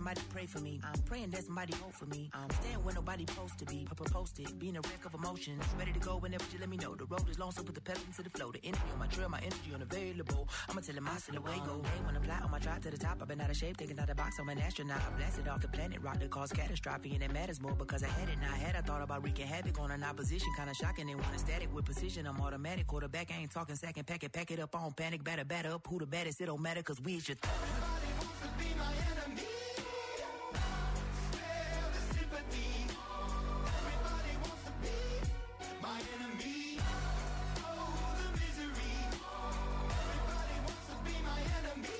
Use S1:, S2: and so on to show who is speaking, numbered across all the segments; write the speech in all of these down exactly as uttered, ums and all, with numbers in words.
S1: somebody pray for me. I'm praying that somebody hope for me. I'm staying where nobody supposed to be. Papa posted, being a wreck of emotions. Ready to go whenever you let me know. The road is long, so put the pedal into the flow. The energy on my trail, my energy unavailable. I'ma tell him I still away go. Hey, when I fly on my drive to the top, I've been out of shape, thinking out the box. I'm an astronaut. I blasted off the planet, rock that caused catastrophe, and it matters more because I had it. Now I had, I thought about wreaking havoc on an opposition, kinda shocking. They want a static with precision. I'm automatic, quarterback. I ain't talking second, pack it, pack it up on panic, batter, batter up. Who the baddest? It don't matter, cause we is your th-
S2: Everybody wants to be my enemy. Spare the sympathy. Everybody wants to be my enemy. Oh, the misery. Everybody wants to be my enemy.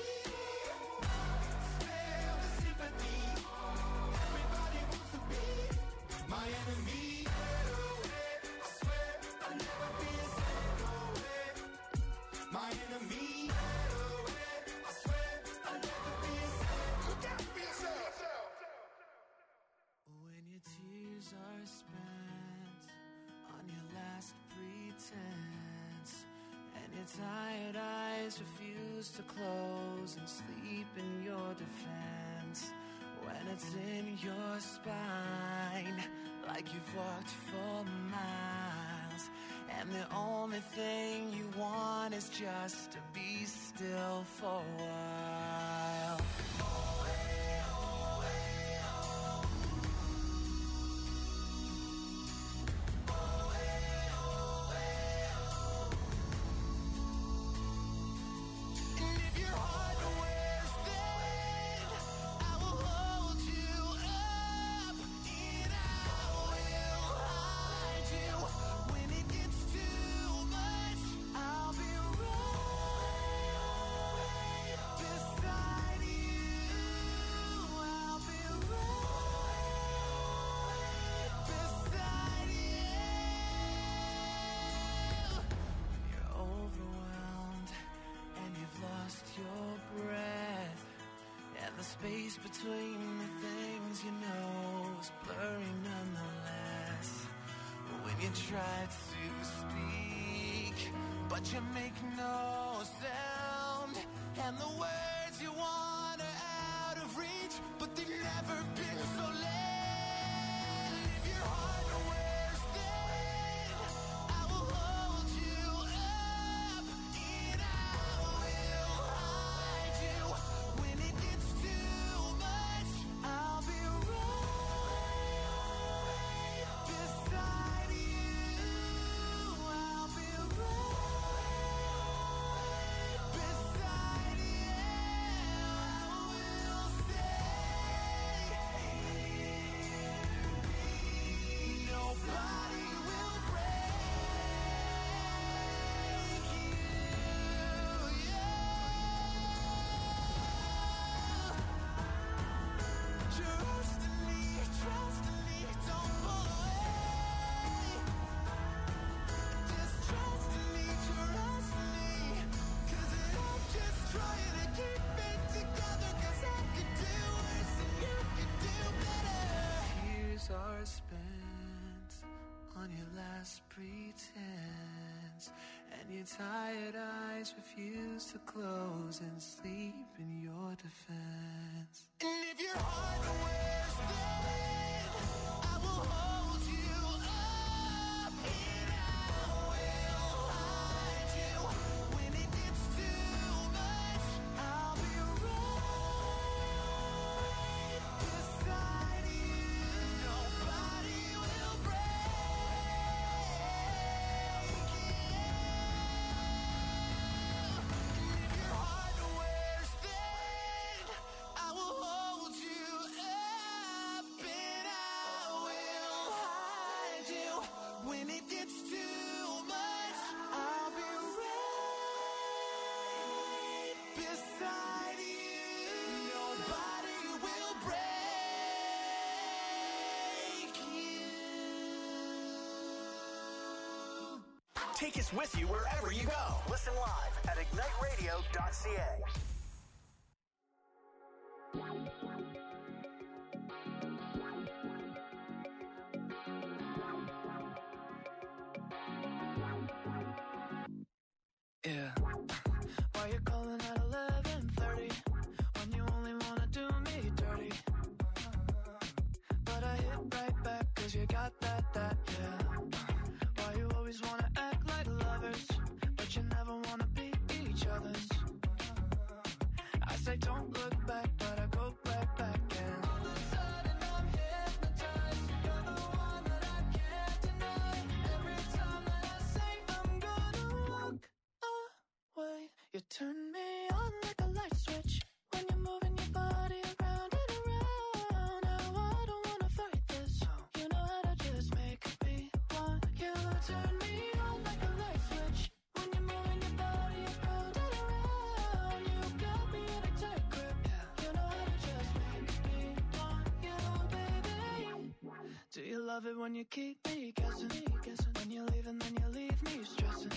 S2: Spare the sympathy. Everybody wants to be my enemy. I swear I'll never be a single. My enemy. Tears are spent on your last pretense, and your tired eyes refuse to close and sleep in your defense. When it's in your spine, like you've walked for miles, and the only thing you want is just to be still for a while. Space between the things you know is blurry nonetheless. When you try to speak, but you make no sound, and the words you want are out of reach, but they've never been so loud. If your heart wears thin, I will hold you up, and I will hide you. When it gets too much, I'll be right beside you. I'll be right beside you. I will stay. Nobody will break you. Yeah. Trust in me, trust in me, don't pull away. Just trust in me, trust in me, 'cause I'm just trying to keep it together, 'cause I could do worse and you could do better. Tears are spent on your last pretense, and your tired eyes refuse to close and sleep in your defense. And if your heart wears thin, I will hold you up, and I will hide you. When it gets too much, I'll be right beside you. Nobody will break you. If your heart wears thin, I will hold you up, and I will hide you. When it gets too much, I'll be right beside you. Nobody will break you.
S3: Take us with you wherever you go. Listen live at ignite radio dot c a.
S2: Yeah. Why you calling at eleven thirty when you only wanna do me dirty? you got that, that, yeah. Why you always wanna act like lovers, but you never wanna be each other's. I say don't look back, but I go right back and all of a sudden I'm hypnotized. You're the one that I can't deny. Every time that I say I'm gonna walk away, you turn me on like a light switch when you're moving your body around and around. Now I don't wanna fight this. You know how to just make me want you. Turn me on like a light switch when you're moving your body around and around. You got me in a tight grip. You know how to just make me want you, baby. Do you love it when you keep me guessing? When you leave and then you leave me stressing.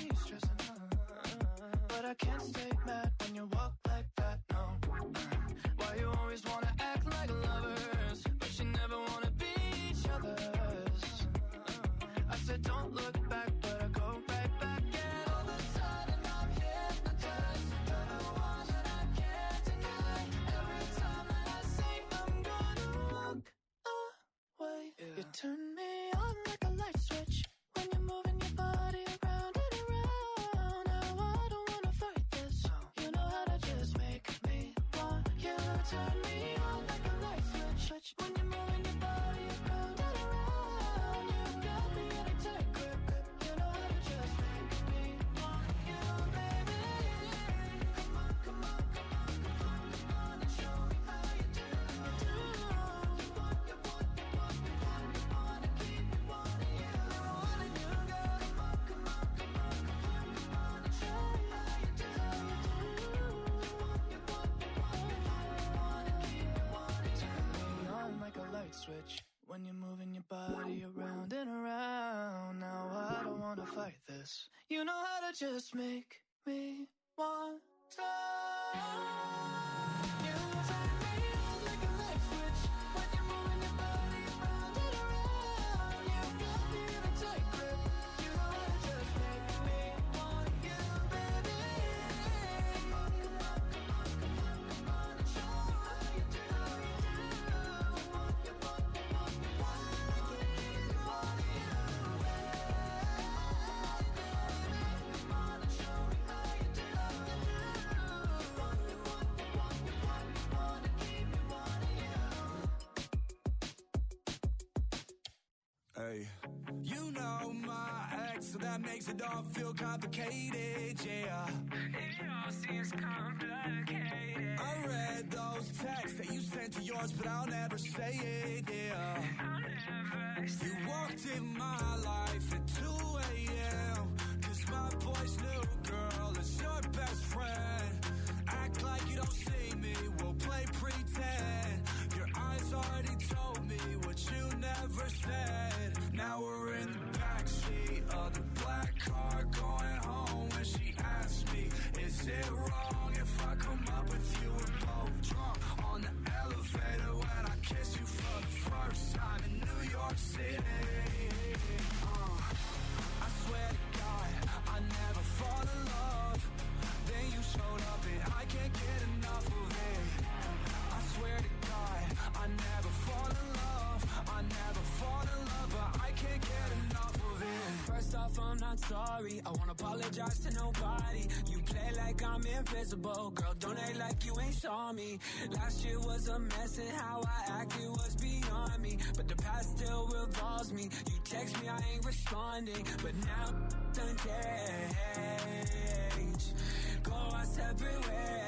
S2: But I can't stay mad when you walk like that, no. Why you always wanna act like lovers, but you never wanna be each other's. I said don't look back, but I go right back. And all of a sudden I'm hypnotized. You're the one that I can't deny. Every time that I say I'm gonna walk away, yeah. You turn me on like a light switch when you're moving your body around and around. Now I don't wanna fight this. You know how to just make me want you. Turn me on like a light switch when you're moving your body around and around. You got me in a tight grip. You know how to just make me want you, baby. Come on, come on, come on, come on, come on and show me how you do. You want, you want, you want, you want, you want, you want to keep me wanting you. Wanting you, girl. Come on, come on, come on, come on, come on and show me how you do. You want, you want, you want, you want, you want to keep me wanting you. Turn me on like a light switch when you're moving your body around and around. Now I don't wanna fight this. You know how to just make me want to. You turn me on like a light switch when you're moving your body around and around. You got me in a tight grip. You know how to just make me want you, baby. Come on, come on, come on, come on, come on and show me how you do. You want, you want, you want, you want, you want to keep me wanting you, baby. Come on and show me how you do. You want, you want, you want, you want, you want to keep me wanting you.
S4: Hey, you know my ex, so that makes it all feel complicated, yeah.
S5: It all seems complicated.
S4: I read those texts that you sent to yours, but I'll never say it, yeah.
S5: I'll never say
S4: You walked in my life at two a.m. Cause my boy's new girl is your best friend. Act like you don't see me, we'll play pretend. Your eyes already told me what you never said. Now we're in the backseat of the black car going home. When she asked me, is it wrong if I come up with you and both drunk on the elevator when I kiss you for the first time in New York City? Uh, I swear to God, I never fall in love. Then you showed up and I can't get enough of it. I swear to God, I never fall in love. I never fall in love, but I can't get enough of it.
S5: First off, I'm not sorry. I won't apologize to nobody. You play like I'm invisible. Girl, don't act like you ain't saw me. Last year was a mess and how I acted was beyond me. But the past still revolves me. You text me, I ain't responding. But now done changed. Go our separate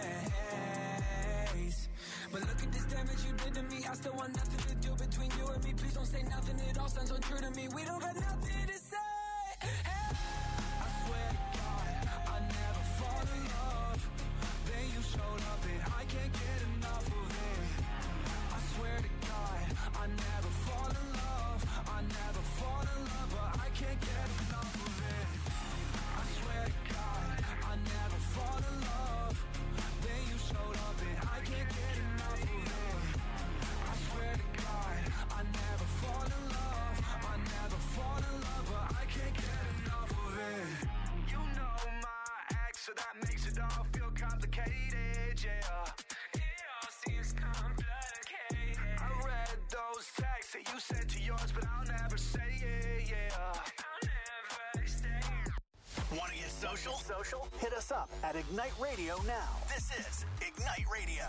S5: ways. But look at this damage you did to me. I still want nothing to do between you and me. Please don't say nothing, it all sounds untrue to me. We don't got nothing to say. Hey.
S4: I swear to God, I never fall in love. Then you showed up and I can't get enough of it. I swear to God, I never fall in love. I never fall in love, but I can't get enough of it. I swear to God, I never fall in love. Then you showed up and I can't get enough of it. I swear to God, I never fall in love. I never fall in love, but
S3: Social? Social? Hit us up at Ignite Radio now. This is Ignite Radio.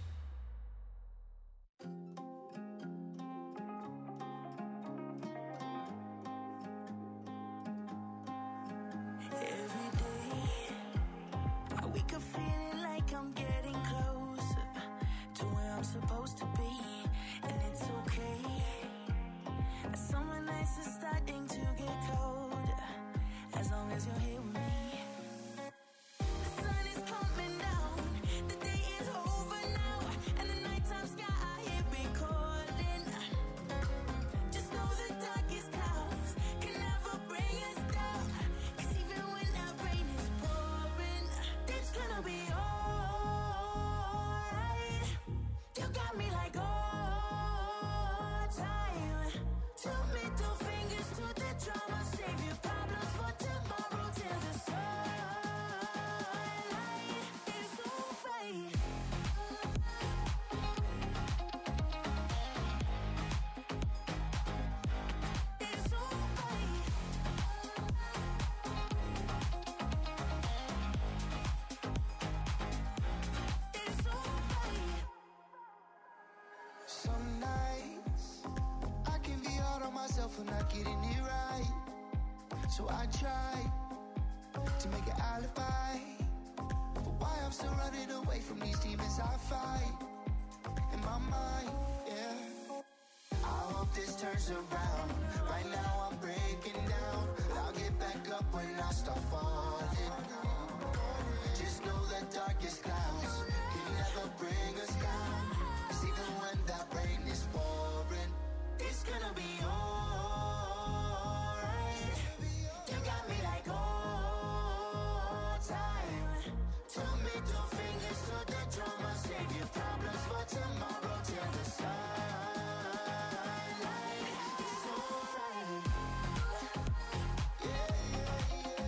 S2: Every day, I wake up feeling like I'm getting closer to where I'm supposed to be, and it's okay. Summer nights are starting to get colder, as long as you're here with me. The sun is coming down, the day is over now, and the nighttime sky I hear it calling. Just know the darkest clouds can never bring us down, 'cause even when that rain is pouring, it's gonna be alright. You got me like all time. Two middle fingers to the drama, save your problems for tomorrow till the sunlight is alright. It's alright. It's alright.
S6: Some nights I can be hard on myself for not getting it right. So I try to make an alibi for why I'm still running away from these demons I fight in my mind, yeah. I hope this turns around. Right now I'm breaking down. I'll get back up when I start falling. Just know the darkest clouds can never bring us down, 'cause even when that rain is pouring, it's gonna be alright. You got me like all time. Two middle fingers to the drama, save your problems for tomorrow till the sunlight. It's alright. Yeah, yeah, yeah.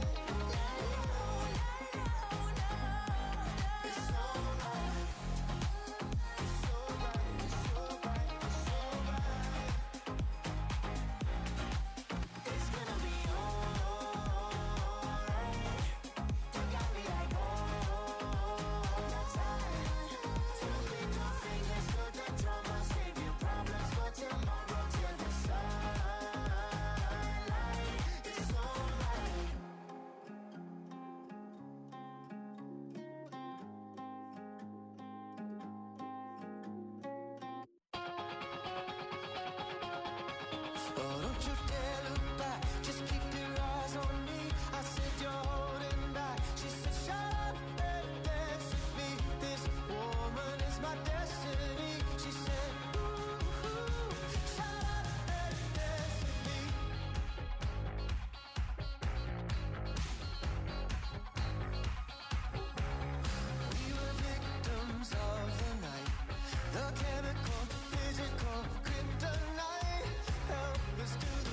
S6: It's alright. It's alright. It's alright. It's alright. It's gonna be alright. You got me like all the time. Two middle fingers to the drama, save your problems for tomorrow till the sunlight. It's alright. Oh, don't you dare look back, just keep your eyes on me. I said you're holding back. She said shut up and dance with me. This woman is my destiny. She said ooh, ooh, shut up and dance with me. We were victims of the night, the chemical, physical kryptonite. Help us to the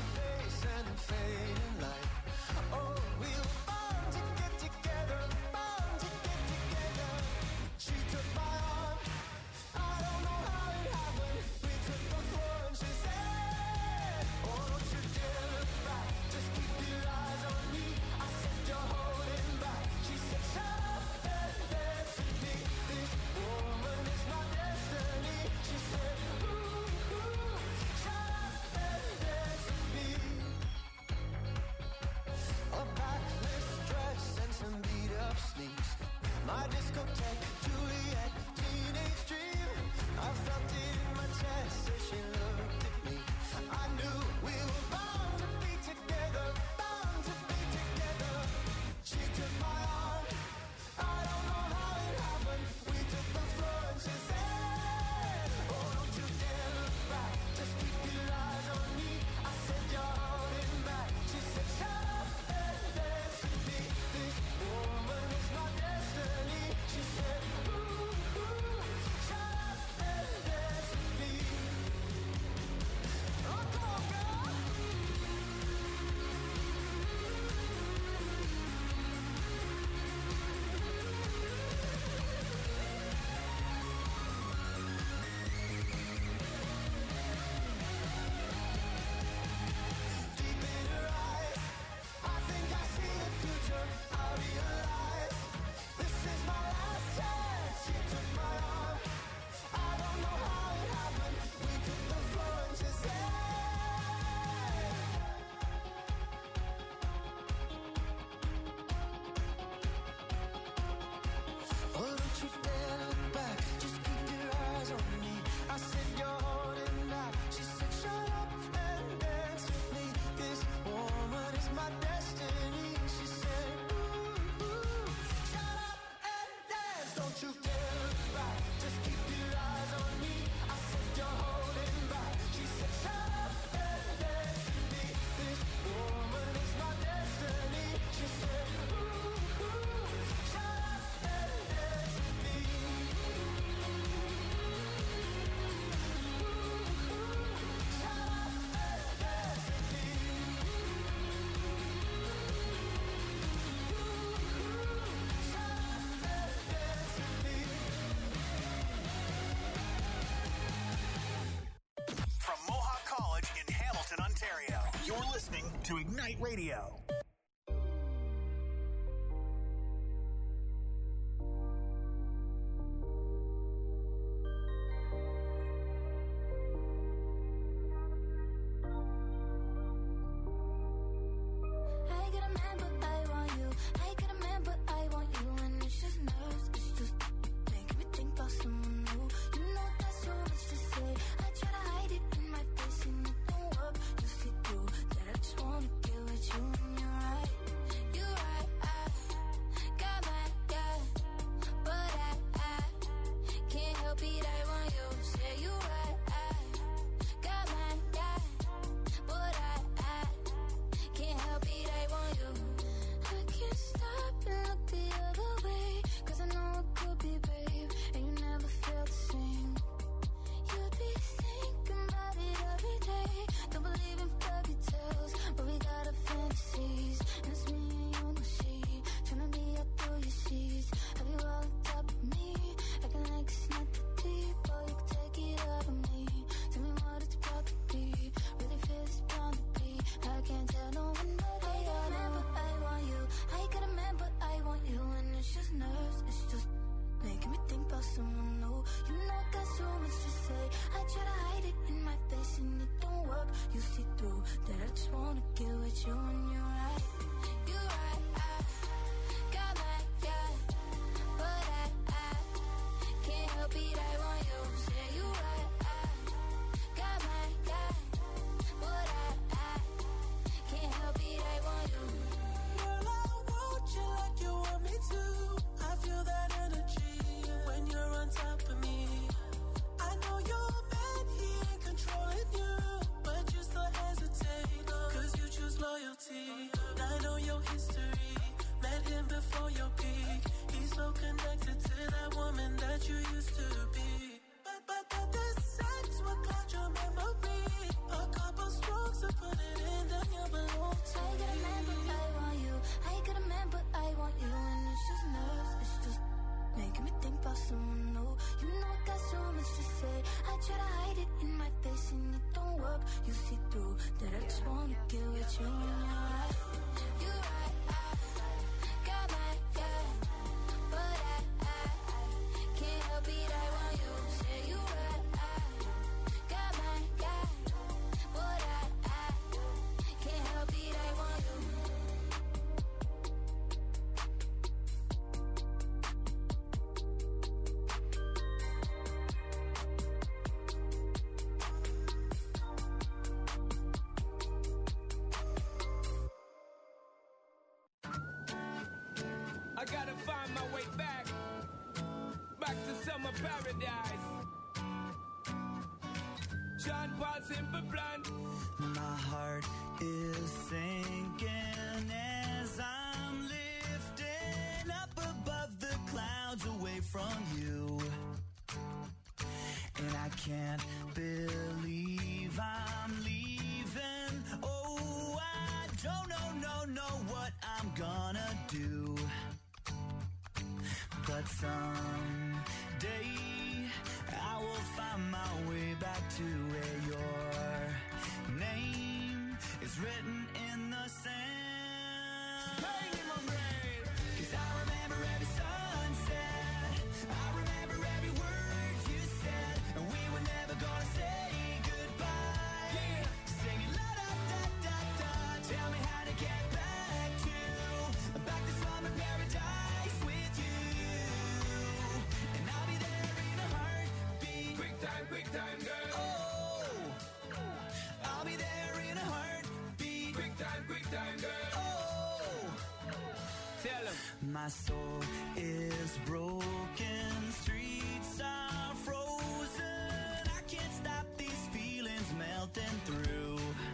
S3: Ignite Radio.
S5: Paradise. John Paul Simple Plan.
S7: My heart is sinking as I'm lifting up above the clouds away from you. And I can't believe I'm leaving. Oh, I don't know, no, know what I'm gonna do. But someday I will find my way back to where your name is written in the sand. Bang in my brain, 'cause I remember every sunset. I remember every word you said, and we were never gonna say goodbye. Yeah. Singing la da da da da. Tell me how to get back to back to summer paradise with you. And I'll be there in a heartbeat.
S5: Quick time, quick time, girl.
S7: Oh, I'll be there in a heartbeat.
S5: Quick time, quick time, girl.
S7: Oh,
S5: Tell him.
S7: my soul is broken, streets are frozen. I can't stop these feelings melting through.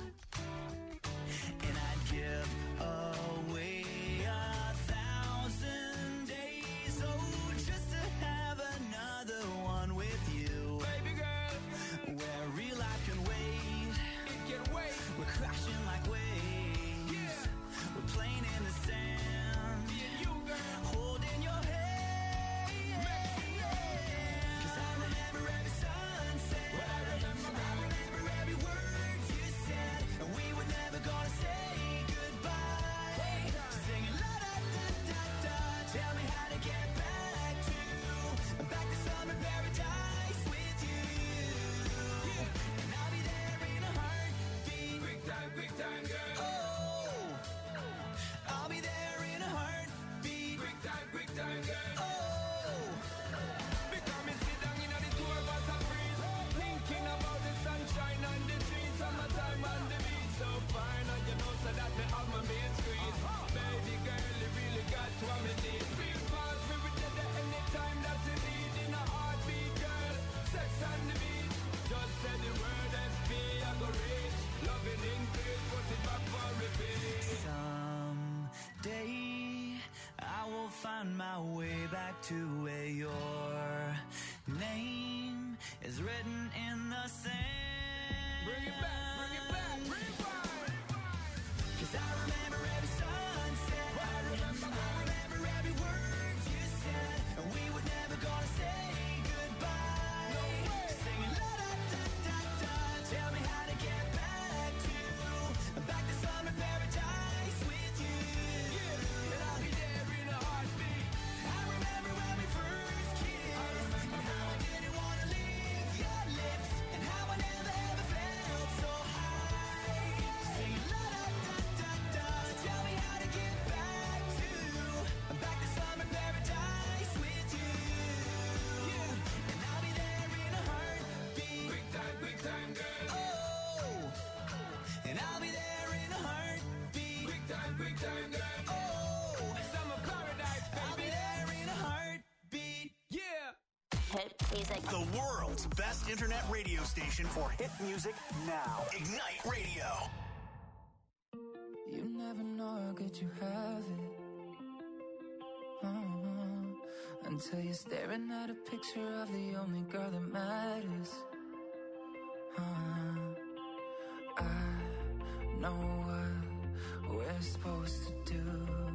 S7: And I'd give away a thousand days, oh, just to have another one with you.
S5: Baby girl,
S7: Where real life can wait,
S5: it can wait.
S7: we're crashing like waves.
S5: Yeah.
S7: We're playing in the sand,
S5: Me and you, girl.
S7: holding your hand. to where your name is written in the sand.
S4: Bring it back, bring it back, rewind.
S7: 'Cause I remember every sunset, I remember, I remember every word you said, and we were never gonna say goodbye.
S4: No way.
S7: Singing la da da da da, tell me how to get back to, back to summer paradise with you.
S4: Yeah, and I'll be there in a heartbeat.
S7: I remember when we first kissed, and how I didn't wanna leave your lips, and how I never ever felt so high. Singing la da da da da, tell me how to get back to, back to summer paradise with you. Yeah, and I'll be there in a heartbeat.
S4: Big time, big time, girl.
S7: Oh, and I'll be there in a heartbeat.
S4: Big time, big time, girl.
S7: Oh,
S4: Summer paradise,
S7: I'll be
S4: baby.
S7: there in a heartbeat.
S4: Yeah.
S8: Hit music.
S3: The world's best internet radio station for hit music now. Ignite Radio.
S5: You never know how good you have it. Uh-huh. Until you're staring at a picture of the only girl that matters. Uh-huh. I know what we're supposed to do.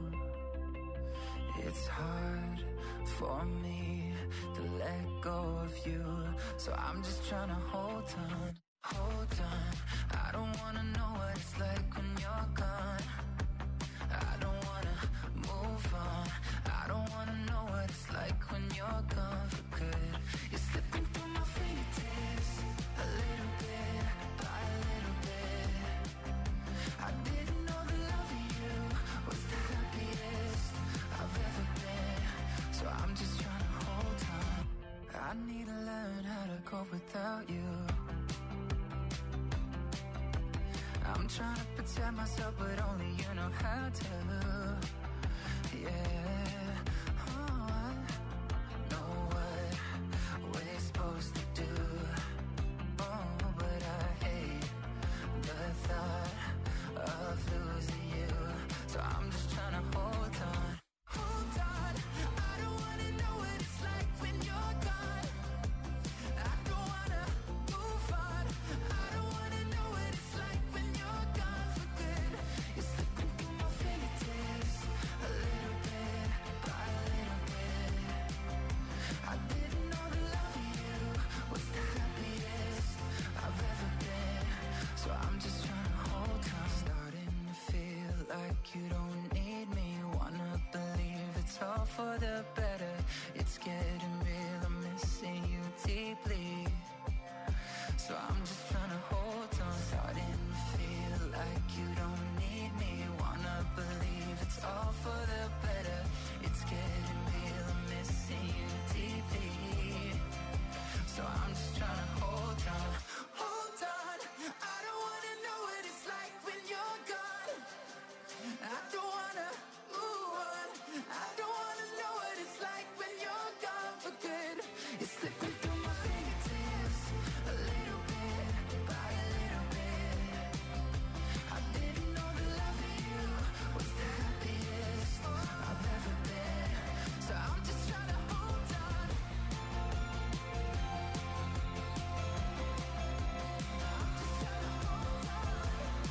S5: It's hard for me to let go of you, so I'm just trying to hold on, hold on. I don't wanna know what it's like when you're gone. I don't wanna move on. I don't wanna know what it's like when you're gone for good. You're slipping through my fingertips, a little bit by a little bit. I didn't know the love of you was the happiest I've ever been, so I'm just trying to hold on. I need to learn how to cope without you. I'm trying to protect myself, but only you know how to. Yeah, oh, I know what we're supposed to do. Oh, but I hate the thought of losing you, so I'm just trying to hold on. Hold on, I don't wanna know what it's like when you're gone. I don't wanna move on. I don't wanna know what it's like when you're gone for good. You're slipping through my fingertips, a little bit by a little bit. I didn't know the love of you was the happiest I've ever been, so I'm just trying to hold on. Starting to feel like you don't need me. Wanna believe it's all for the better. It's getting real, I'm missing you deeply, so I'm just trying to hold on. Starting to feel like you don't need me. Wanna believe it's all for the better. It's getting real, I'm missing you deeply, so I'm just trying to hold on. Hold on, I don't wanna know what it's like when you're gone. I don't wanna move on. I don't wanna know what it's like when you're gone for good. It's slipping through my fingertips, a little bit by a little bit. I didn't know the love of you was the happiest I've ever been, so I'm just trying to hold on. I'm just trying to hold on.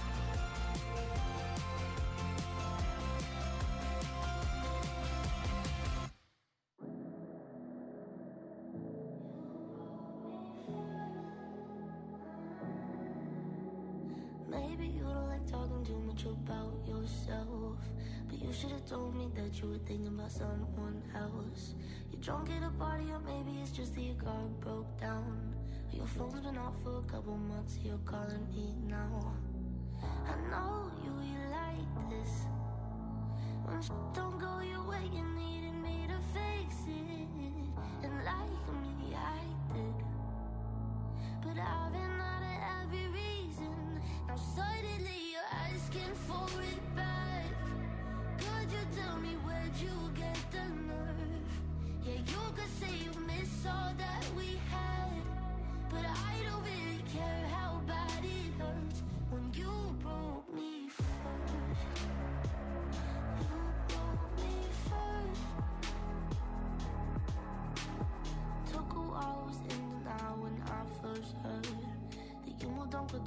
S8: Maybe you don't like talking too much about yourself, but you should have told me that you were thinking about someone else. You're drunk at a party, or maybe it's just that your car broke down. Your phone's been off for a couple months, you're calling me now. I know you, you like this. When shit don't go your way, you needed me to fix it. And like me, I did. But I've been out of every reason. Now suddenly you're asking for it back. Could you tell me where'd you get the nerve? Yeah, you could say you miss all that we had, but I don't really care how bad it hurts when you broke me first. You broke me first.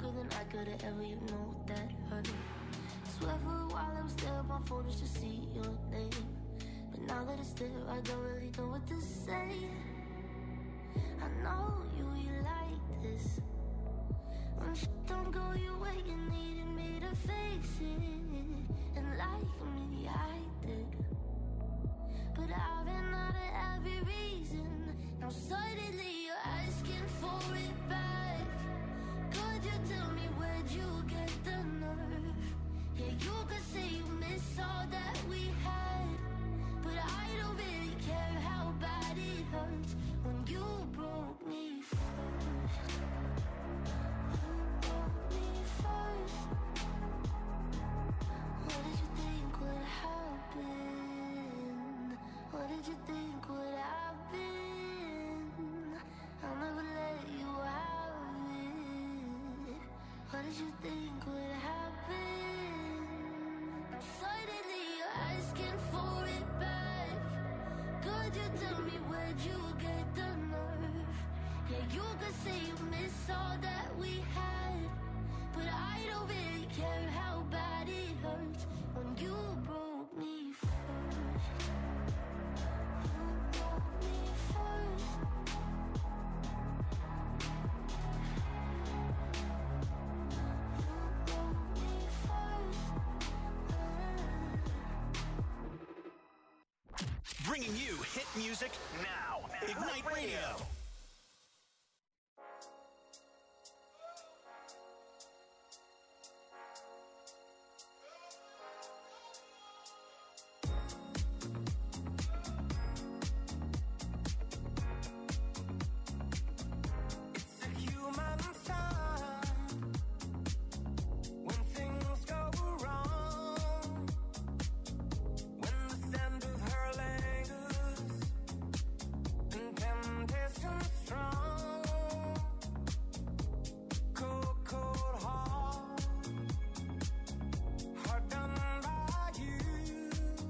S8: longer than I could've ever, you know that hurt. Swear for a while I would stare at my phone just to see your name. But now that it's there, I don't really know what to say. I know you, you like this. When shit don't go your way, you needed me to face it. And like me, I did. But I've been out of every reason. Now suddenly you're asking for it back. Could you tell me where'd you get the nerve? Yeah, you could say you miss all that we had, but I don't really care how bad it hurts when you broke me first. You broke me first. What did you think would happen? What did you think would happen? I'll never let you have it. What did you think would happen? Now suddenly you're asking for it back. Could you tell me where'd you get the nerve? Yeah, you could say you miss all that we had, but I don't really care how bad it hurts when you broke me first. You broke me first. You broke me first.
S3: Bringing you hit music now. Ignite Radio.
S4: It's a human sign when things go wrong, when the scent of her lingers and temptation strong. Cold, cold heart, heart done by you.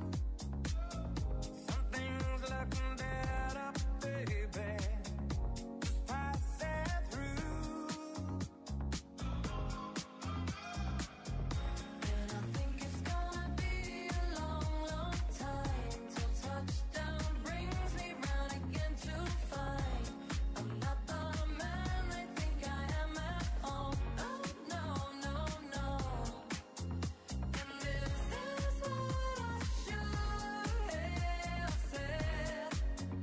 S4: Something's looking better, baby. Just pass it through. And I think it's gonna be a long, long time till touchdown brings me round again to find I'm not the man they think I am at home. Oh no, no, no. And this is what I should have said.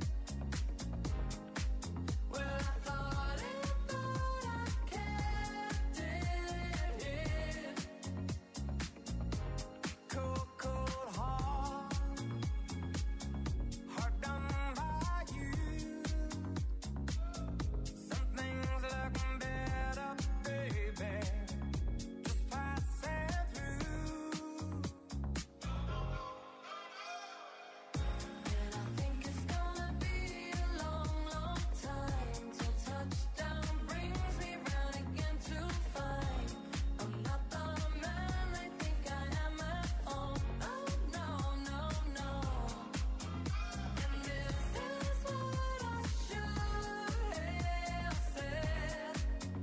S4: Well, I thought it, but I kept it hid. Cold, cold heart, heart done by you. Something's looking better, baby. Just pass it through. And I think it's gonna be a long, long time till touchdown brings me round again to find I'm not the man they think I am at home. Oh no, no, no. And this is what I should have said.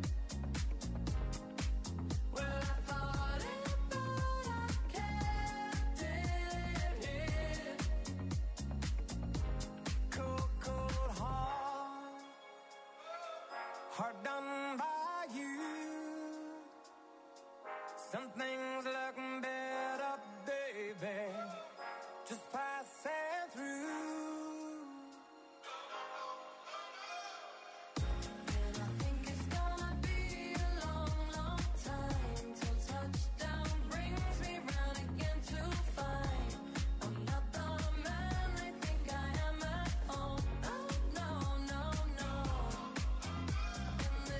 S4: Well, I thought it, but I kept it hid. Cold, cold heart, heart done by you. Something's looking better, baby. Just pass it through. And I think it's gonna be a long, long time till touchdown brings me round again to find I'm not the man they think I am at home. Oh no, no, no. And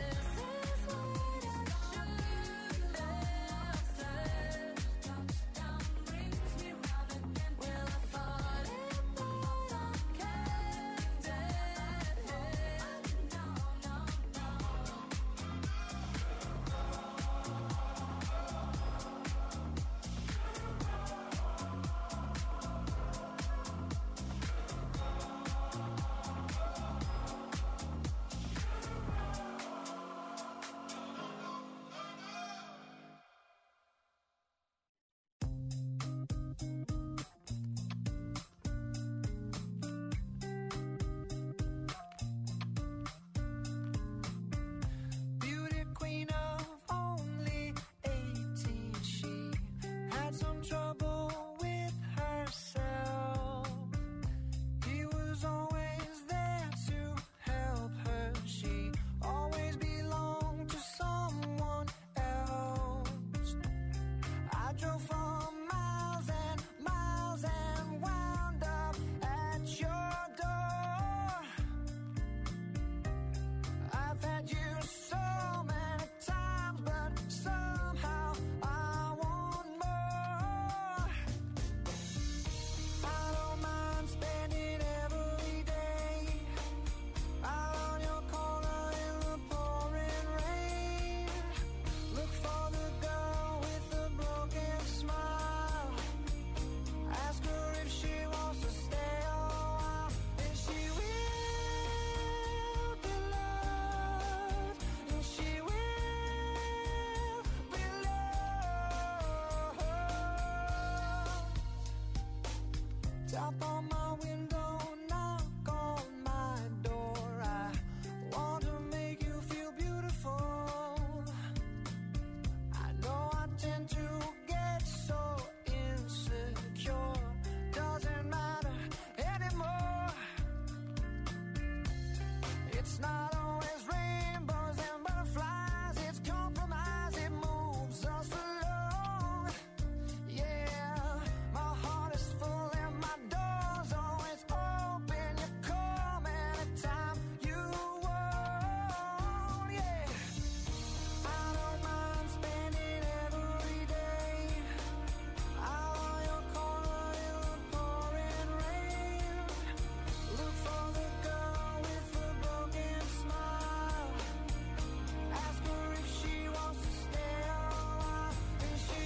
S2: It's not always rainbows and butterflies. It's compromise. It moves us along. Yeah, my heart is full and my door's always open. You come anytime you want. Yeah, I don't mind spending every day out on your corner in the pouring rain. Look for the girl with the broken smile. Ask her if she wants to stay a while, and she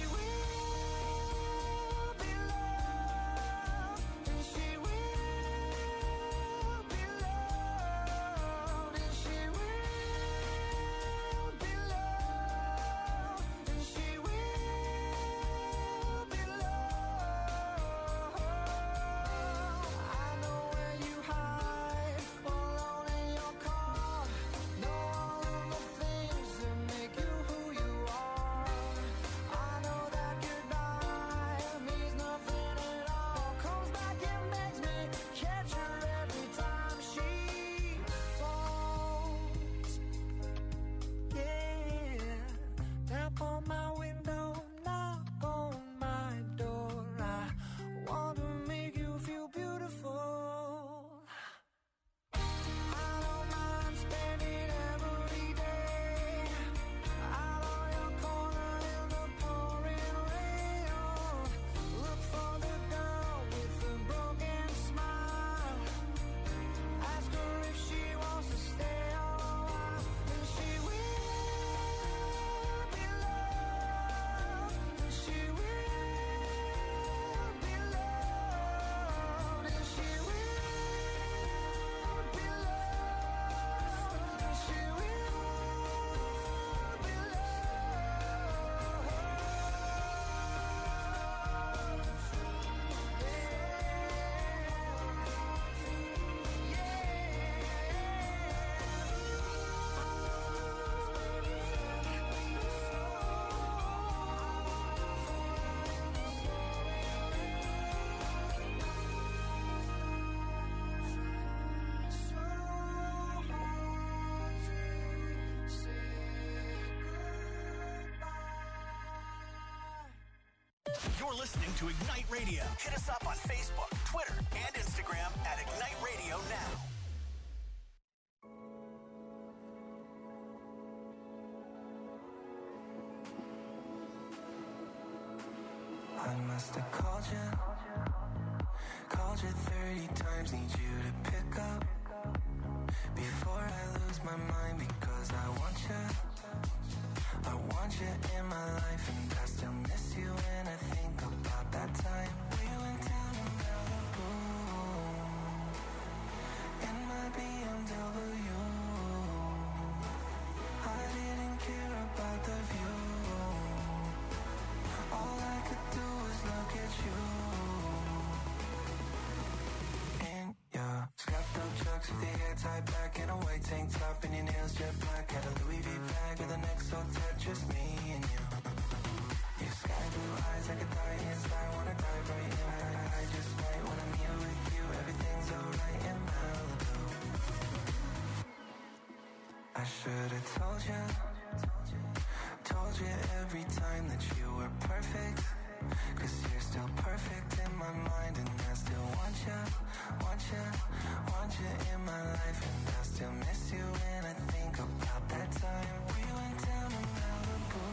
S2: will be loved, and she will be loved, and she will be loved, and she will be loved. I know where you hide, alone in your car. Know all of the things that make you who you are. I know that goodbye means nothing at all. Comes back and begs me, catch her every time she falls. Yeah, tap on my window, knock on my door. I want to make you feel beautiful. I don't mind spending every day out on your corner in the pouring rain. Look for the girl with the broken smile. Ask her if she wants to stay a while, and she will be loved, and she will be loved, and she will be loved, and she will be
S3: You're listening to Ignite Radio. Hit us up on Facebook, Twitter, and Instagram at Ignite Radio Now.
S6: I must have called you, called you thirty times, need you to pick up before I lose my mind, because I want you, I want you in my life, and I still miss you when I think about that time we went down to Malibu in my B M W. I didn't care about the view. All I could do was look at you. In your scuffed up chucks with your hair tied back in a white tank top and your nails jet black. Had a Louis V bag with an X O tat, just me and you. Your sky blue eyes like a die inside, wanna dive right in. I, I just might when I'm here with you, everything's alright in Malibu. I should've told you, told you every time that you were perfect, 'cause you're still perfect in my mind, and I still want you, want you, want you in my life, and I still miss you when I think about that time we went down to Malibu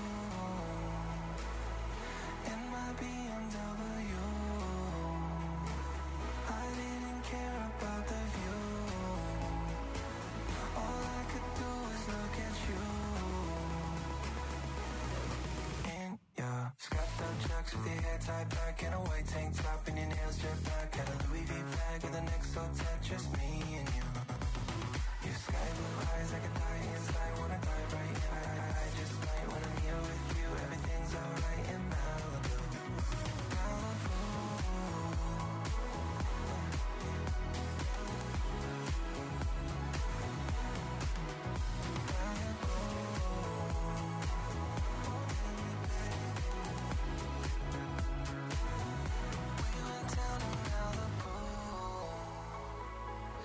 S6: in my B M W. I didn't care about the view. All I could do was look at you. In your scuffed up chucks with your hair tied back in a white tank top and your nails jet black. Had a Louis V bag with an X O tat, just me and you. Your sky blue eyes like a die inside, wanna dive right in. I, I, I just might when I'm here with you, everything's alright in Malibu. Malibu. We went down to Malibu.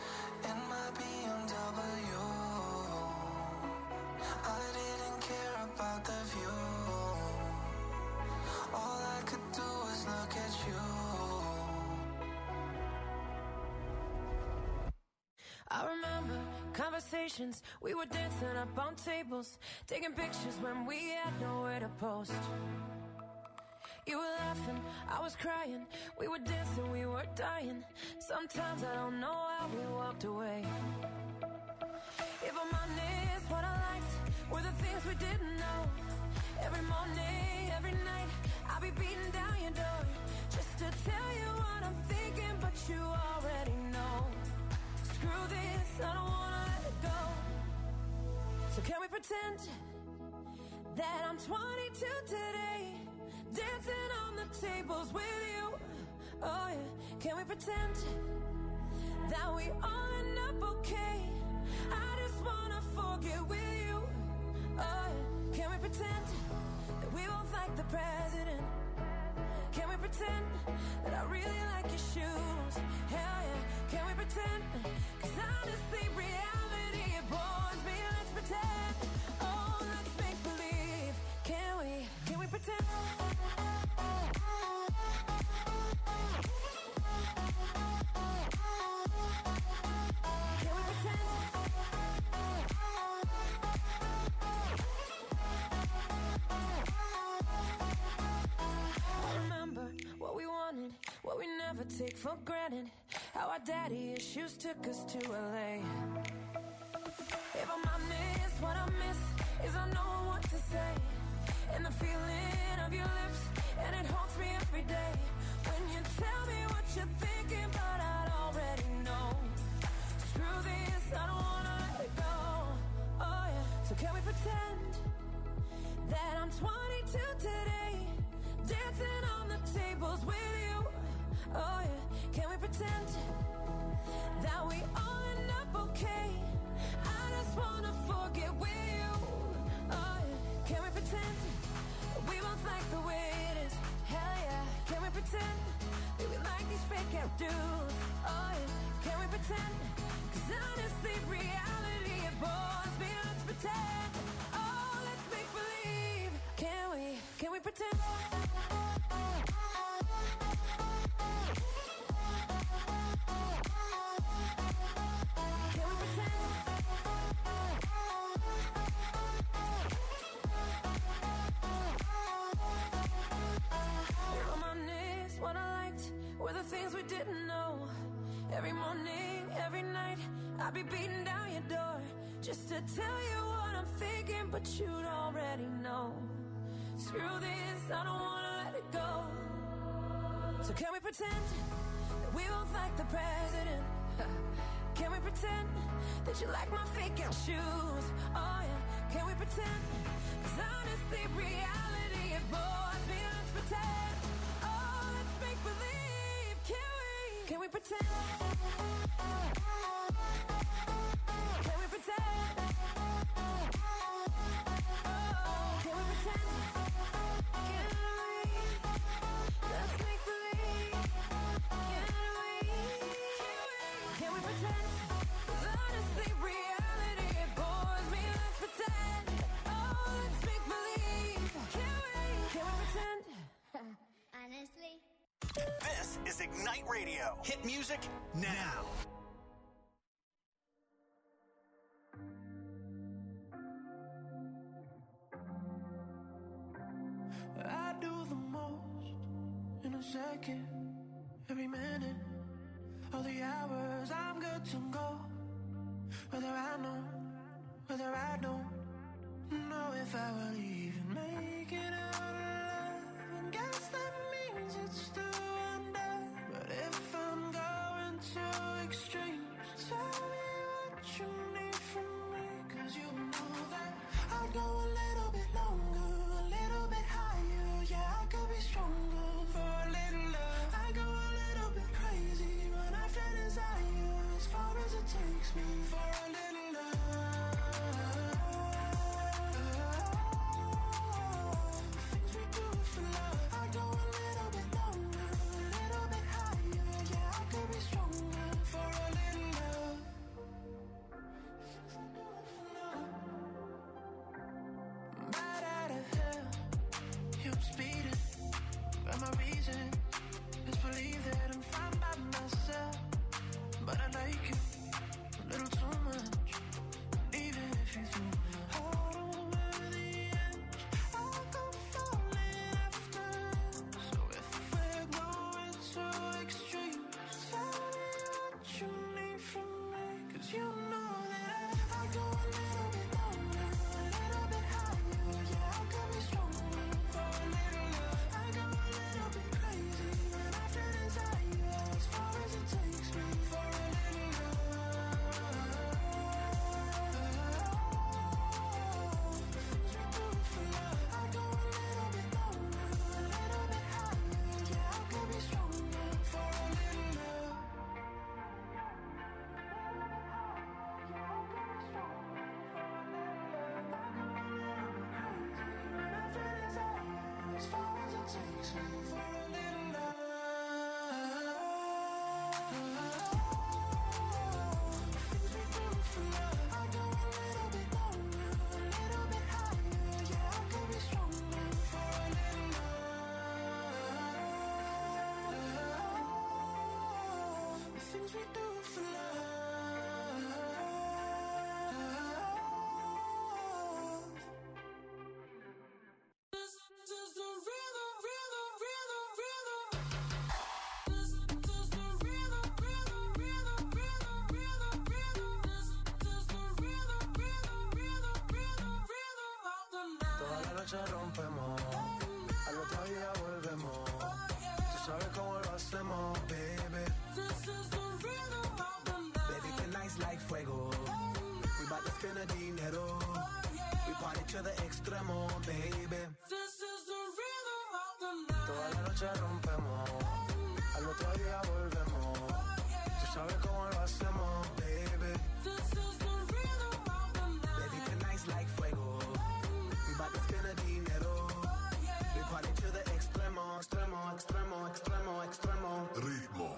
S9: conversations. We were dancing up on tables, taking pictures when we had nowhere to post. You were laughing, I was crying. We were dancing, we were dying. Sometimes I don't know how we walked away. If I'm honest, what I liked were the things we didn't know. Every morning, every night, I'll be beating down your door just to tell you what I'm thinking, but you already know. Screw this, I don't wanna let it go. So can we pretend that I'm twenty-two today, dancing on the tables with you? Oh yeah, can we pretend that we all end up okay? I just wanna forget with you. Oh yeah, can we pretend that we both like the president? Can we pretend that I really like your shoes? Hell yeah, can we pretend? Cause honestly, reality, it bores me. Let's pretend. Oh, let's make believe. Can we, can we pretend? Can we pretend? I remember what we wanted, what we never take for granted. How our daddy issues took us to L A. If I'm honest, what I miss is I know what to say, and the feeling of your lips, and it haunts me every day. When you tell me what you're thinking, but I'd already know. Screw this, I don't wanna let it go. Oh yeah, so can we pretend that I'm twenty-two today, dancing on the tables with you? Oh yeah, can we pretend that we all end up okay? I just wanna forget with you. Oh yeah, can we pretend that we both like the way it is? Hell yeah, can we pretend that we like these fake out dudes? Oh yeah, can we pretend? Cause honestly, reality, it bores me. Let's pretend. Oh, let's make believe. Can we, can we pretend? Can we pretend? If I'm honest, what I liked were the things we didn't know. Every morning, every night, I'll be beating down your door just to tell you what I'm thinking, but you'd already know. Screw this, I don't wanna let it go. So can we pretend that we both like the president? Can we pretend that you like my fake out shoes? Oh yeah, can we pretend? Cause honestly, reality, it bores me. Let's pretend. Oh, let's make believe. Can we? Can we pretend? Can we pretend? Oh, can we pretend? Can we? Let's make believe. Can we? Can we pretend? 'Cause honestly, reality, it bores me. Let's pretend. Oh, let's make believe. Can we? Can we pretend?
S8: Honestly.
S3: This is Ignite Radio. Hit music now.
S10: I do the most in a second, every minute, all the hours I'm good to go. Whether I know, whether I don't know if I will even make it out alive. And guess that means it's still under. But if I'm going to extremes, tell me what you need from me. Cause you know that I'd go a little bit longer, a little bit higher. Yeah, I could be stronger for a little love. I go a little bit crazy, run after desire, as far as it takes me for a little love. Things we do for love. I go a little bit longer, a little bit higher. Yeah, I could be stronger for a little love. Right out of hell, yeah, I'm speeding. But my reason is believe that I'm fine by myself. But I like you a little too much. noche rompemos, al otro día volvemos. Tú sabes cómo lo hacemos, baby.
S2: This is the rhythm of the night.
S1: Baby, tonight's like fuego. We bout to spend the dinero. We party to the extremo, baby.
S2: This is the rhythm of the night.
S10: Toda la noche rompemos, al otro día volvemos. Tú sabes cómo lo hacemos, baby.
S2: This is the rhythm of the night.
S1: Baby, tonight's like fuego. We bout to spend the dinero. We party to the extremo, extremo, extremo, extremo, extremo.
S11: Ritmo.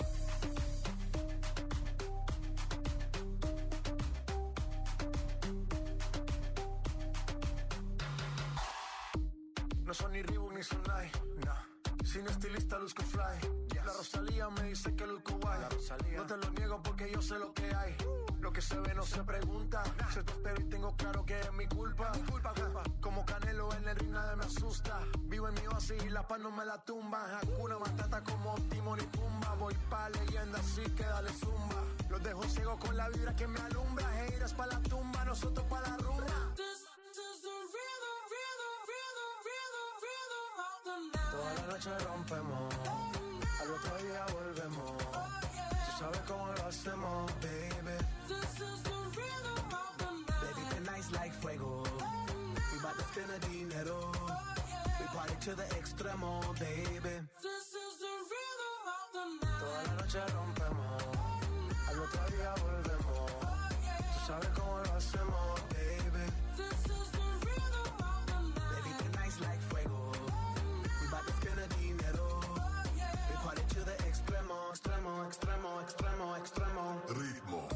S10: No son ni Reebok ni Sonai, nah. Sin estilista luzco fly. Yes. La Rosalía me dice que luzco guay. No te lo niego porque yo sé lo que hay. Lo que se ve no se pregunta. Nah. Se te espero y tengo claro que es mi culpa. Mi culpa, culpa. Como Canelo en el ring nadie me asusta. Vivo en mi oasis y la paz no me la tumba. Hakuna Matata como Timón y Pumba. Voy pa' leyenda así que dale zumba. Los dejo ciego con la vibra que me alumbra. Heiras pa' la tumba, nosotros pa' la rumba.
S2: This is the rhythm, rhythm, rhythm, rhythm, rhythm of the night.
S10: Toda la noche rompemos, al otro día volvemos. Tú sabes cómo lo hacemos, baby.
S2: This is the rhythm of the night.
S1: Baby, tonight's like fuego. We bout to spend the dinero. We party to the extremo, baby.
S2: This is the rhythm of the night.
S10: Toda la noche rompemos, al otro día volvemos. Tú sabes cómo lo hacemos, baby.
S2: This is the rhythm of the night.
S1: Baby, tonight's like fuego. We bout to spend the dinero. We party to the extremo, extremo, extremo, extremo, extremo.
S11: Ritmo.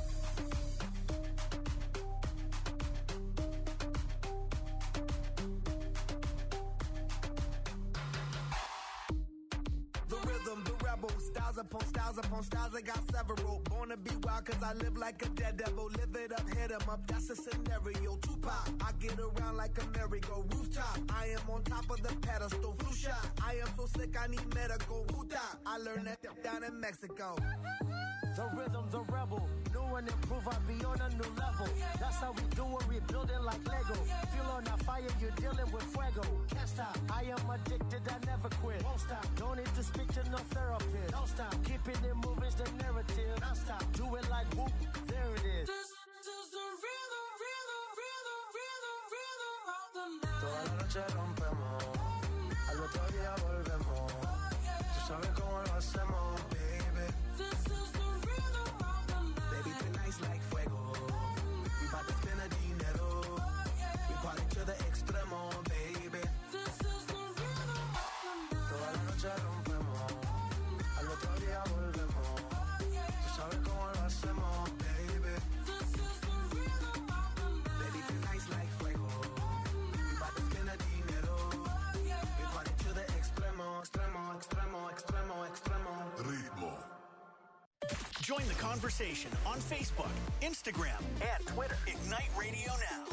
S12: The rhythm, the rebel, styles upon styles upon styles, I got several. Born to be wild cause I live like a dead devil. Live it up, hit 'em up, that's a scenario. Tupac, I get around like a merry-go rooftop. I am on top of the pedestal, flu shot. I am so sick I need medical. Puta, I learned that down in Mexico.
S13: The rhythm, the rebel. New and improve, I be on a new level. That's how we do it, we building like Lego. Feel on that fire, you're dealing with fuego. Can't stop, I am addicted, I never quit. Won't stop, don't need to speak to no therapist. Don't stop, keeping it moving's the narrative. Don't stop, do it like whoop, there it is.
S2: This is the rhythm, rhythm, rhythm, rhythm, rhythm of the night.
S10: Toda la noche rompemos, al otro día volvemos. Tú sabes cómo lo hacemos, baby.
S2: This is the rhythm of the night.
S1: Baby, tonight's like fuego. We bout to spend the dinero. We party to the extremo, baby.
S2: This is the rhythm of the night.
S10: Toda la noche rompemos, al otro día volvemos. Tú sabes cómo lo hacemos, baby.
S2: This is the rhythm of the night.
S1: Baby, tonight's like fuego. We bout to spend the dinero. We party to the extremo, extremo, extremo, extremo, extremo.
S11: Ritmo.
S3: Join the conversation on Facebook, Instagram, and Twitter. Ignite Radio Now.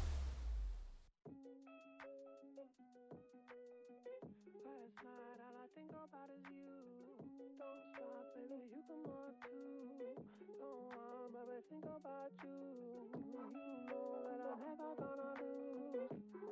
S10: Last night all I think about is you. Don't stop, baby, you come on too. Don't want, baby, think about you. You know that I'm never gonna lose.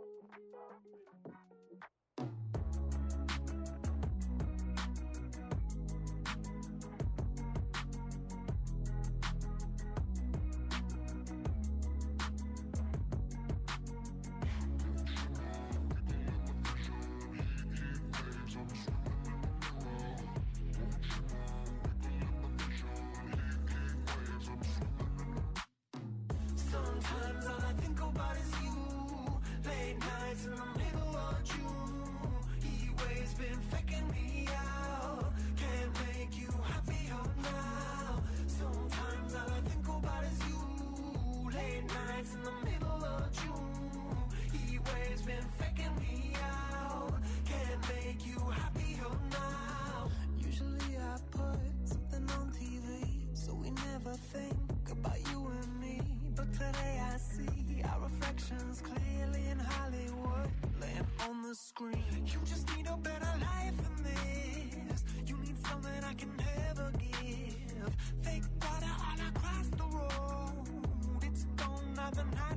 S2: Sometimes all I think about is you. Late nights in the middle of June. He waves been faking me out. Can't make you happier now. Sometimes all I think about is you. Late nights in the middle of June. He waves been faking me out. Can't make you happier now.
S14: Usually I put something on T V, so we never think about you and me. But today I see our reflections clearly in Hollywood, laying on the screen.
S2: You just need a better life than this. You need something I can never give. Fake water all across the road. It's gone, nothing I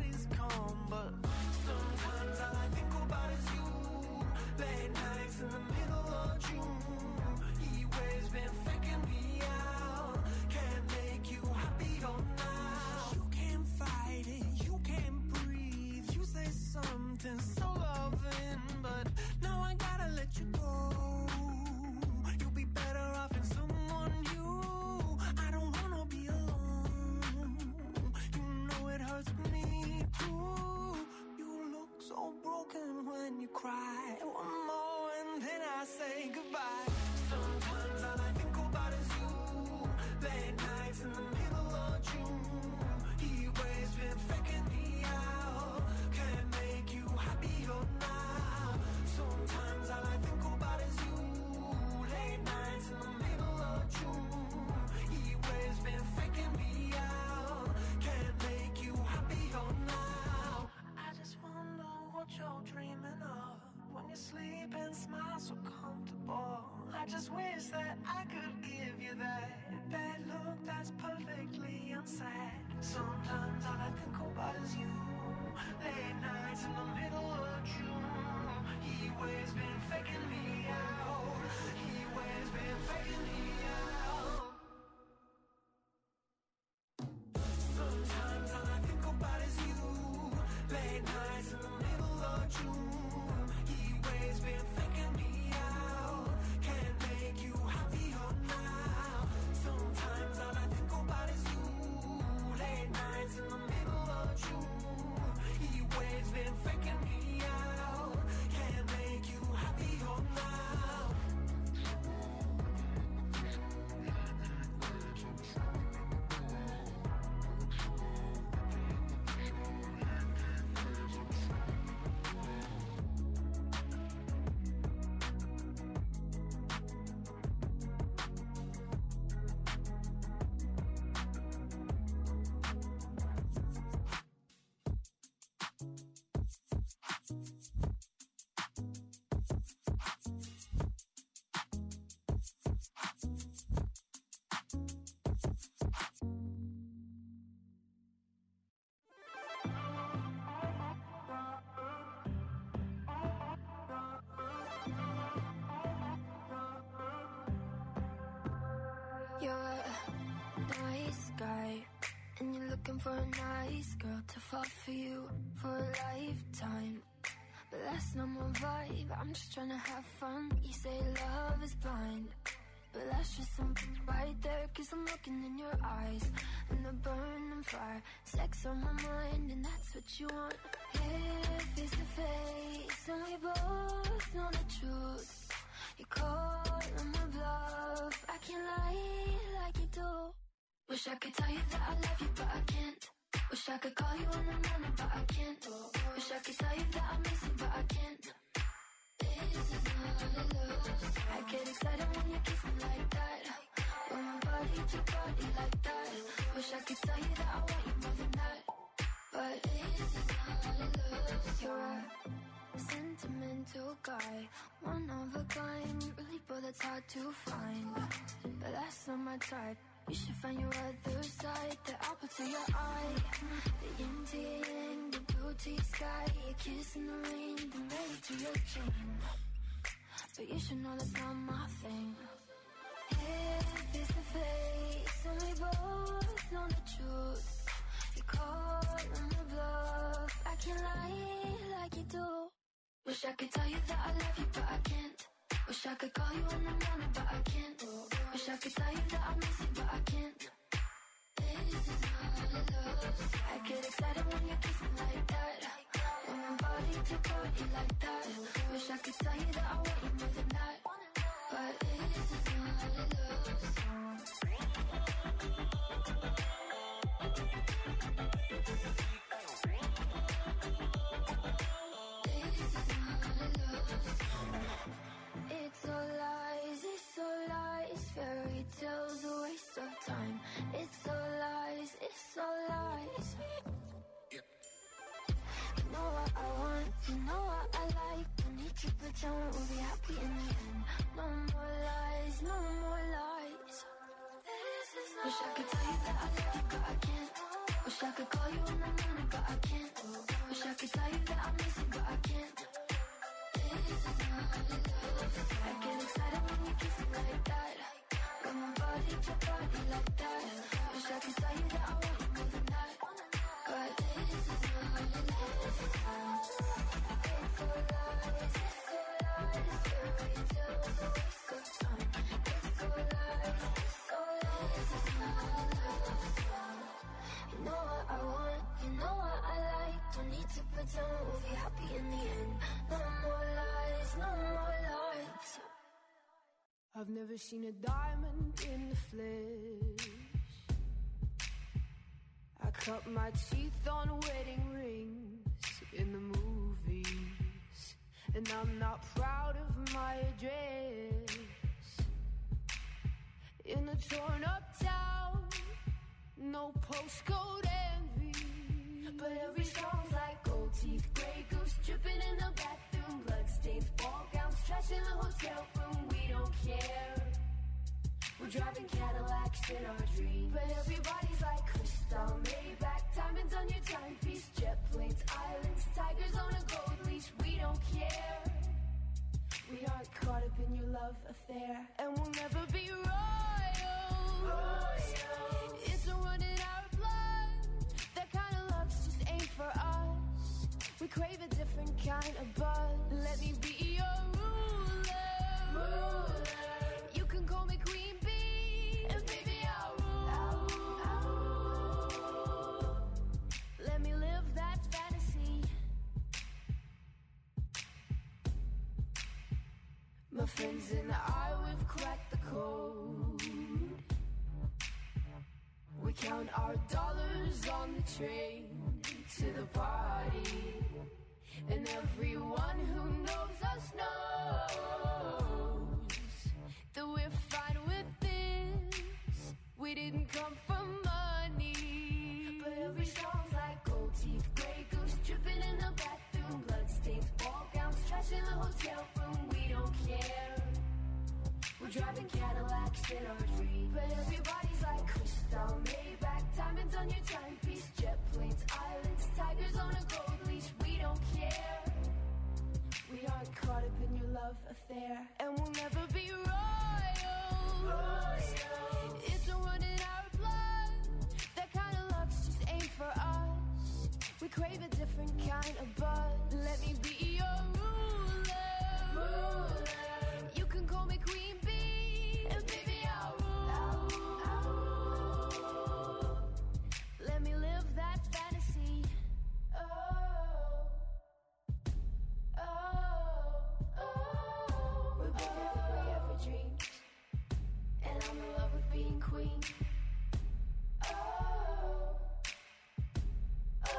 S10: something so loving, but now I gotta let you go. You'll be better off in someone new. I don't wanna be alone. You know it hurts me too. You look so broken when you cry. One more and then I say goodbye. Sometimes all I think about is you. Late nights in the middle of June. He waves been faking me out. Can't make you happier now. Sometimes all I think about is you. Late nights in the middle of June. He waves been faking me out. Can't make you happier now. I just wonder what you're dreaming of when you sleep and smile so comfortable. I just wish that I could give you that bad look that's perfectly unsaid. Sometimes all I think about is you. Late nights in the middle of June. He waves been faking me out. He waves been faking me out. Sometimes all I think about is you. Late nights in the middle of June. He waves been faking me out. Can't make you happier now. Sometimes all I think about is you. Late nights in the middle of June. He waves been faking me out. Can't make you happier now.
S8: You're a nice guy, and you're looking for a nice girl to fall for you for a lifetime. But that's not my vibe, I'm just trying to have fun. You say love is blind, but that's just something right there. Cause I'm looking in your eyes, and the burning fire. Sex on my mind, and that's what you want. Here, face to face, and we both know the truth. You call on my bluff, I can't lie like you do. Wish I could tell you that I love you, but I can't. Wish I could call you in the morning, but I can't. Wish I could tell you that I miss you, but I can't. This is not love. I get excited when you kiss me like that. When my body to body like that. Wish I could tell you that I want you more than that. But this is not love. You're a sentimental guy, one of a kind, really, but that's hard to find. But that's not my type. You should find your other side, the apple to your eye, the yin to your yang, the blue to your sky, your kiss in the rain, the married to your chain. But you should know that's not my thing. Here, face to face, and we both know the truth. You call on the bluff, I can't lie like you do. Wish I could tell you that I love you, but I can't. Wish I could call you in the morning, but I can't. Wish I could tell you that I miss you, but I can't. This is not love. I get excited when you kiss me like that. When my body to body like that. Wish I could tell you that I want you more than that. But this is not love. It's all lies, it's all lies. Fairy tales, a waste of time. It's all lies, it's all lies. You know what I want, you know what I like. Don't need to pretend we'll be happy in the end. No more lies, no more lies. Wish I could tell you that I love you, but I can't. Wish I could call you in the morning, but I can't. Wish I could tell you that I miss you, but I can't. I get excited when you kiss me like that. Got my body to body like that. Wish I could tell you that I want you more than that. But this is not love.
S9: I've never seen a diamond in the flesh. I cut my teeth on wedding rings in the movies, and I'm not proud of my address. In a torn up town, no postcode envy, but every song's like gold teeth, grey goose dripping in the bathroom, bloodstains, ball gowns, trash in the hotel room. We don't care. We're driving Cadillacs in our dreams, but everybody's like crystal, Maybach, diamonds on your timepiece, jet planes, islands, tigers on a gold leash. We don't care. We aren't caught up in your love affair, and we'll never be royals. Royals. It's a run in our blood. That kind of love just ain't for us. We crave a different kind of buzz. Let me be your ruler. Ruler. You can call me Queen Bee, and baby I'll rule. I'll rule. I'll rule. Let me live that fantasy. My friends and I, we've cracked the code. We count our dollars on the train to the party, and everyone who knows us knows that we're fine with this. We didn't come for money, but every song's like gold teeth, grey goose dripping in the bathroom, bloodstains, ball gowns, trash in the hotel room. We don't care. We're driving Cadillacs in our dreams, but everybody's like crystal, Maybach, diamonds on your timepiece, jet planes, islands, tigers on a gold leash. We don't care. We aren't caught up in your love affair, and we'll never be royals. Royals. It's a run in our blood. That kind of love just ain't for us. We crave a different kind of buzz. Let me be your ruler. Ruler. You can call me Queen Bee, and baby I'll rule. I'll rule. I'll rule. Let me live that fantasy. Oh, oh, oh. We're bigger than we ever dreamed, and I'm in love with being queen. Oh, oh,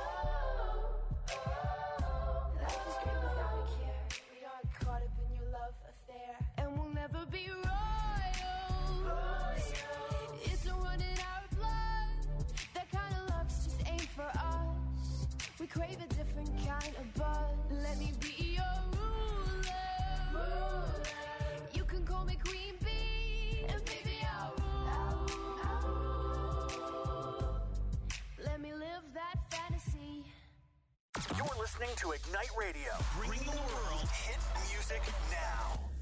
S9: oh. Life is great without a care. We aren't caught up in your love affair, and we'll never be royals. Royals. It's a run in our blood. That kind of love just ain't for us. We crave a different kind of buzz. Let me be your ruler. Ruler. You can call me Queen Bee, and baby I'll rule. I'll rule. I'll rule. Let me live that fantasy.
S3: You're listening to Ignite Radio, bringing the world hit music now.